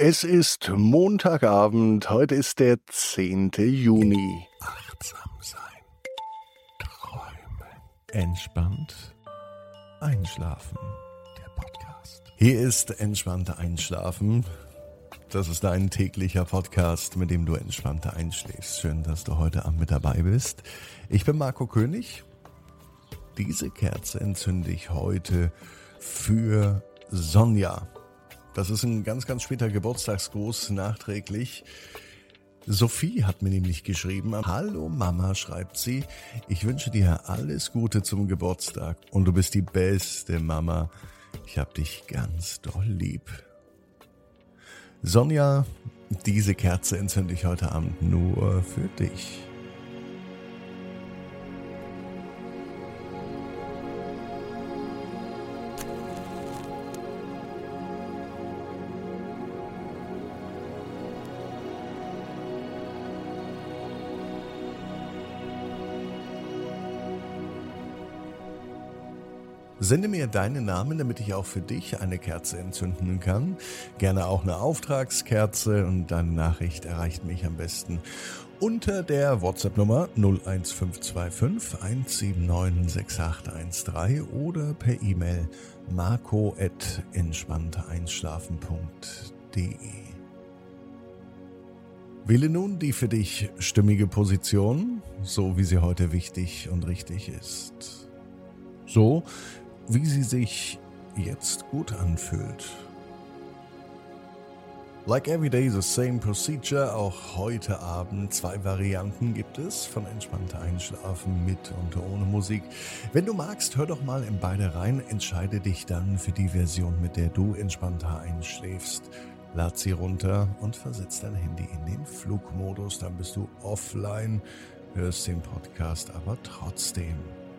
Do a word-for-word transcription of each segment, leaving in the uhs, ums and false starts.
Es ist Montagabend, heute ist der zehnte Juni. Achtsam sein, träumen, entspannt einschlafen. Der Podcast. Hier ist Entspannter Einschlafen. Das ist dein täglicher Podcast, mit dem du entspannter einschläfst. Schön, dass du heute Abend mit dabei bist. Ich bin Marco König. Diese Kerze entzünde ich heute für Sonja. Das ist ein ganz, ganz später Geburtstagsgruß nachträglich. Sophie hat mir nämlich geschrieben: Hallo Mama, schreibt sie, ich wünsche dir alles Gute zum Geburtstag und du bist die beste Mama. Ich hab dich ganz doll lieb. Sonja, diese Kerze entzünde ich heute Abend nur für dich. Sende mir deinen Namen, damit ich auch für dich eine Kerze entzünden kann. Gerne auch eine Auftragskerze, und deine Nachricht erreicht mich am besten unter der WhatsApp-Nummer null eins fünf zwei fünf eins sieben neun sechs acht eins drei oder per E-Mail marco at entspannter einschlafen punkt de. Wähle nun die für dich stimmige Position, so wie sie heute wichtig und richtig ist. So wie sie sich jetzt gut anfühlt. Like every day, the same procedure. Auch heute Abend zwei Varianten gibt es von entspannter Einschlafen mit und ohne Musik. Wenn du magst, hör doch mal in beide rein. Entscheide dich dann für die Version, mit der du entspannter einschläfst. Lad sie runter und versetz dein Handy in den Flugmodus. Dann bist du offline, hörst den Podcast aber trotzdem.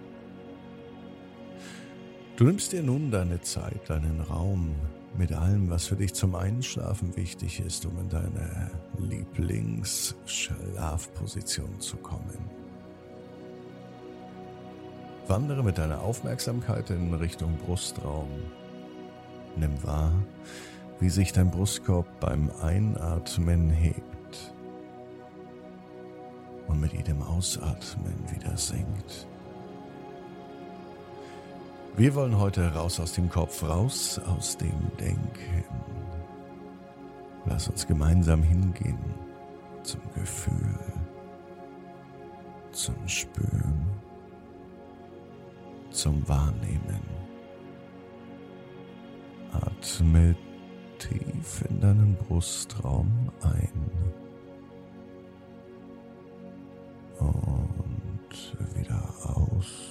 Du nimmst dir nun deine Zeit, deinen Raum mit allem, was für dich zum Einschlafen wichtig ist, um in deine Lieblingsschlafposition zu kommen. Wandere mit deiner Aufmerksamkeit in Richtung Brustraum. Nimm wahr, wie sich dein Brustkorb beim Einatmen hebt und mit jedem Ausatmen wieder sinkt. Wir wollen heute raus aus dem Kopf, raus aus dem Denken. Lass uns gemeinsam hingehen zum Gefühl, zum Spüren, zum Wahrnehmen. Atme tief in deinen Brustraum ein und wieder aus.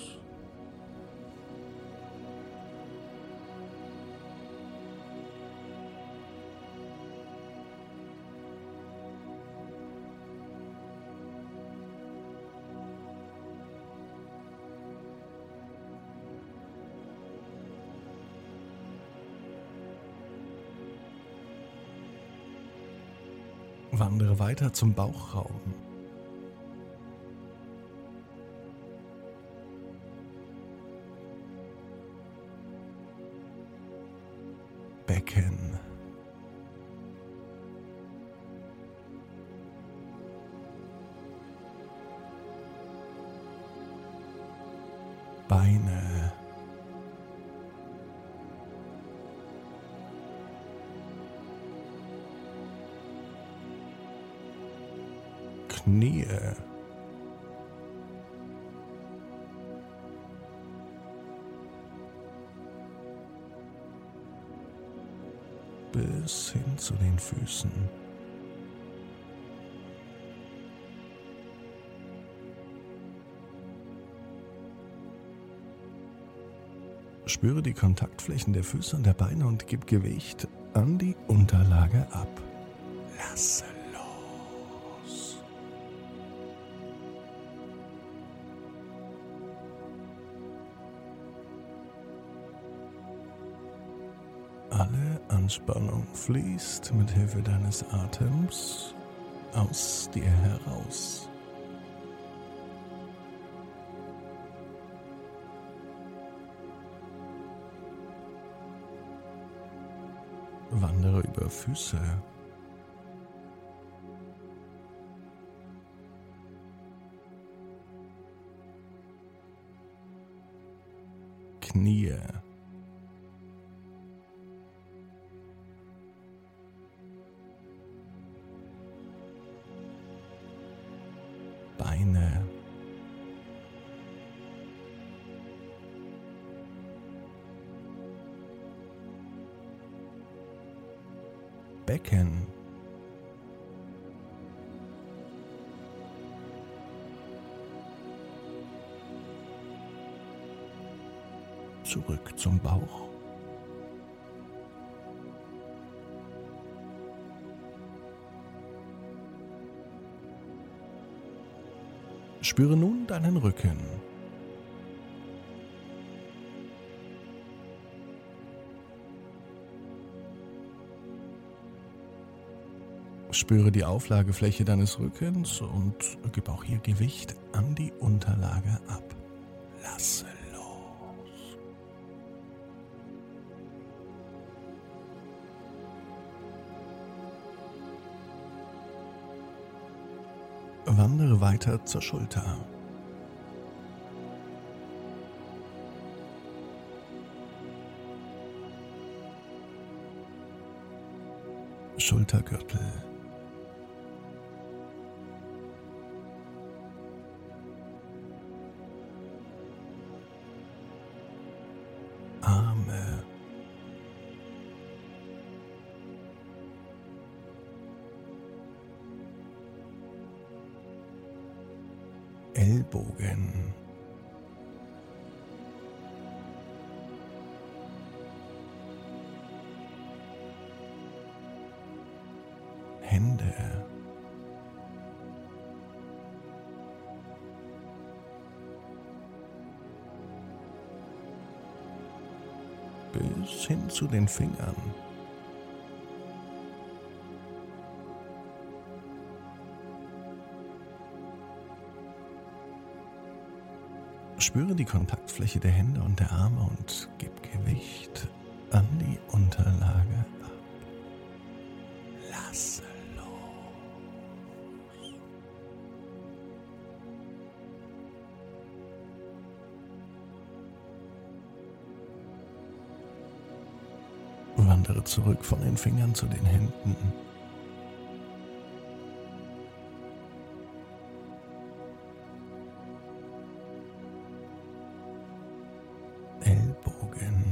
Wandere weiter zum Bauchraum. Becken. Beine. Knie. Bis hin zu den Füßen. Spüre die Kontaktflächen der Füße und der Beine und gib Gewicht an die Unterlage ab. Lasse los. Alle Anspannung fließt mit Hilfe deines Atems aus dir heraus. Wandere über Füße, Beine, Becken, zurück zum Bauch. Spüre nun deinen Rücken. Spüre die Auflagefläche deines Rückens und gib auch hier Gewicht an die Unterlage ab. Lasse los. Wandere weiter zur Schulter. Schultergürtel. Arme. Ellbogen. Hände. Bis hin zu den Fingern. Spüre die Kontaktfläche der Hände und der Arme und gib Gewicht an die Unterlage ab. Lasse los. Wandere zurück von den Fingern zu den Händen. Ellbogen.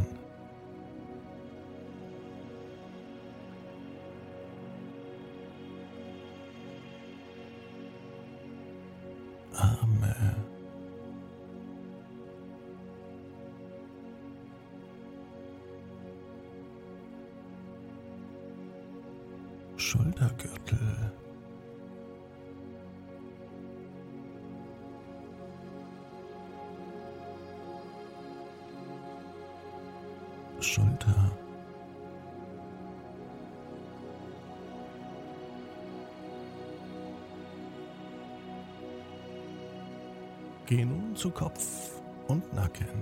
Arme. Schultergürtel. Schulter. Geh nun zu Kopf und Nacken.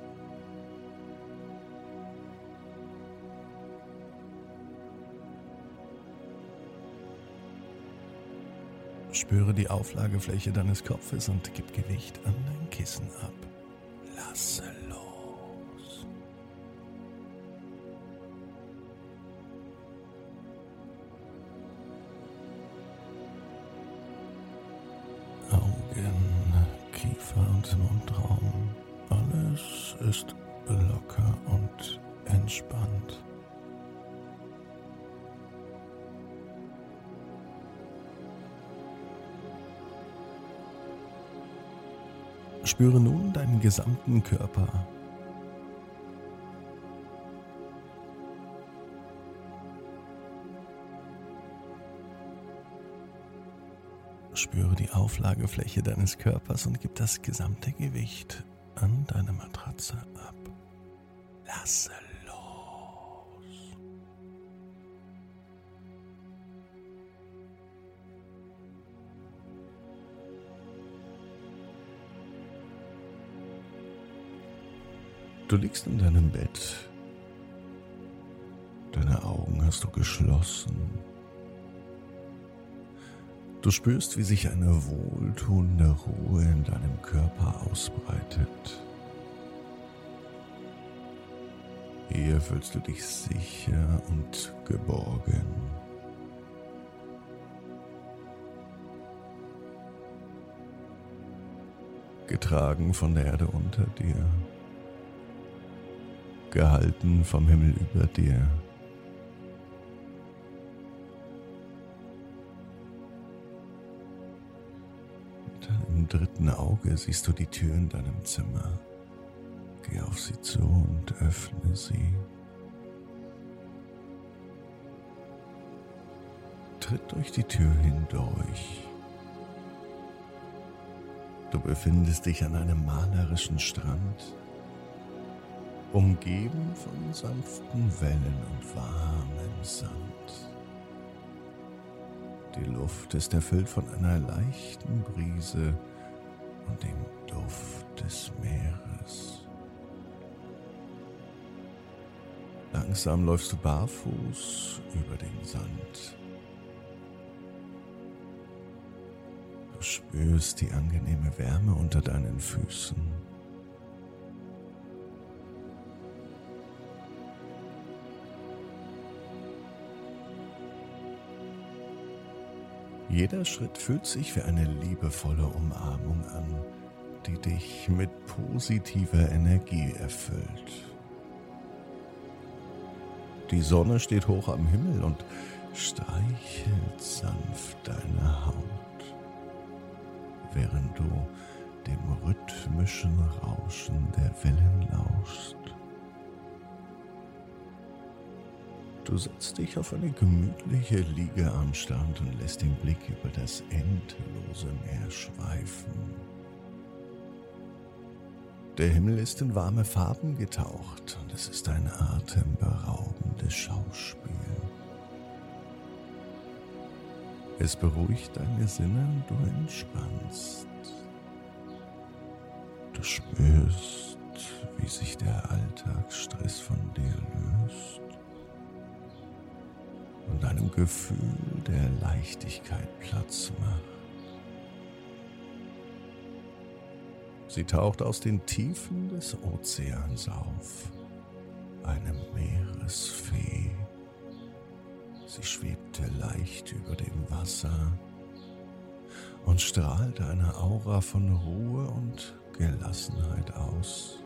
Spüre die Auflagefläche deines Kopfes und gib Gewicht an dein Kissen ab. Lasse los. Augen, Kiefer und Mundraum. Alles ist locker und entspannt. Spüre nun deinen gesamten Körper. Spüre die Auflagefläche deines Körpers und gib das gesamte Gewicht an deine Matratze ab. Lasse los. Du liegst in deinem Bett. Deine Augen hast du geschlossen. Du spürst, wie sich eine wohltuende Ruhe in deinem Körper ausbreitet. Hier fühlst du dich sicher und geborgen. Getragen von der Erde unter dir, gehalten vom Himmel über dir. Mit deinem dritten Auge siehst du die Tür in deinem Zimmer. Geh auf sie zu und öffne sie. Tritt durch die Tür hindurch. Du befindest dich an einem malerischen Strand, umgeben von sanften Wellen und warmem Sand. Die Luft ist erfüllt von einer leichten Brise und dem Duft des Meeres. Langsam läufst du barfuß über den Sand. Du spürst die angenehme Wärme unter deinen Füßen. Jeder Schritt fühlt sich wie eine liebevolle Umarmung an, die dich mit positiver Energie erfüllt. Die Sonne steht hoch am Himmel und streichelt sanft deine Haut, während du dem rhythmischen Rauschen der Wellen lauschst. Du setzt dich auf eine gemütliche Liege am Strand und lässt den Blick über das endlose Meer schweifen. Der Himmel ist in warme Farben getaucht und es ist ein atemberaubendes Schauspiel. Es beruhigt deine Sinne und du entspannst. Du spürst, wie sich der Alltagsstress von dir löst und einem Gefühl der Leichtigkeit Platz macht. Sie taucht aus den Tiefen des Ozeans auf, eine Meeresfee. Sie schwebte leicht über dem Wasser und strahlte eine Aura von Ruhe und Gelassenheit aus.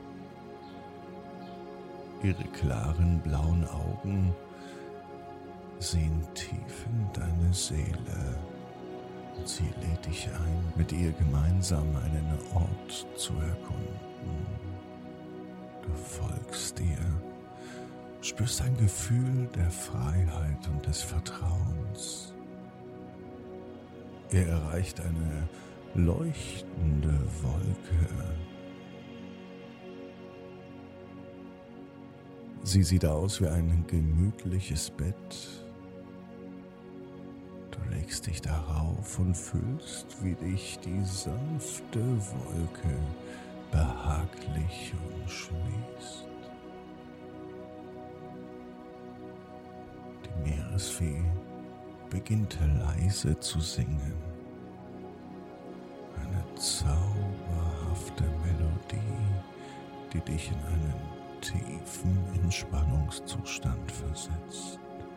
Ihre klaren blauen Augen sehen tief in deine Seele und sie lädt dich ein, mit ihr gemeinsam einen Ort zu erkunden. Du folgst ihr, spürst ein Gefühl der Freiheit und des Vertrauens. Ihr erreicht eine leuchtende Wolke. Sie sieht aus wie ein gemütliches Bett. Du legst dich darauf und fühlst, wie dich die sanfte Wolke behaglich umschließt. Die Meeresfee beginnt leise zu singen. Eine zauberhafte Melodie, die dich in einen tiefen Entspannungszustand versetzt.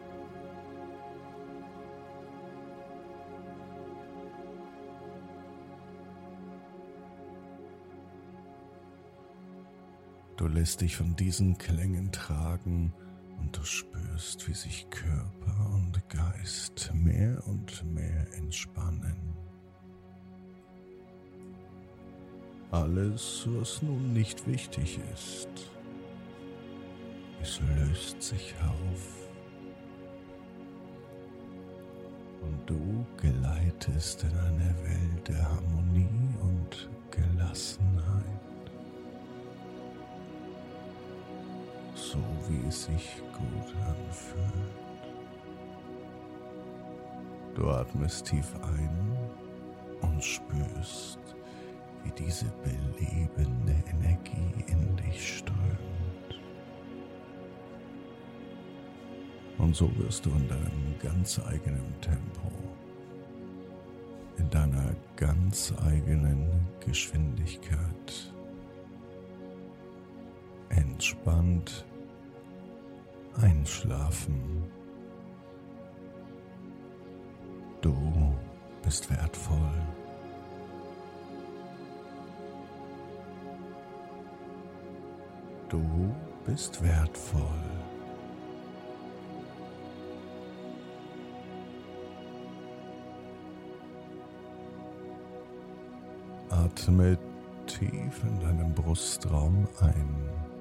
Du lässt dich von diesen Klängen tragen und du spürst, wie sich Körper und Geist mehr und mehr entspannen. Alles, was nun nicht wichtig ist, es löst sich auf und du gleitest in eine Welt der Harmonie und Gelassenheit. So wie es sich gut anfühlt. Du atmest tief ein und spürst, wie diese belebende Energie in dich strömt. Und so wirst du in deinem ganz eigenen Tempo, in deiner ganz eigenen Geschwindigkeit entspannt Einschlafen. Du bist wertvoll. Du bist wertvoll. Atme tief in deinem Brustraum ein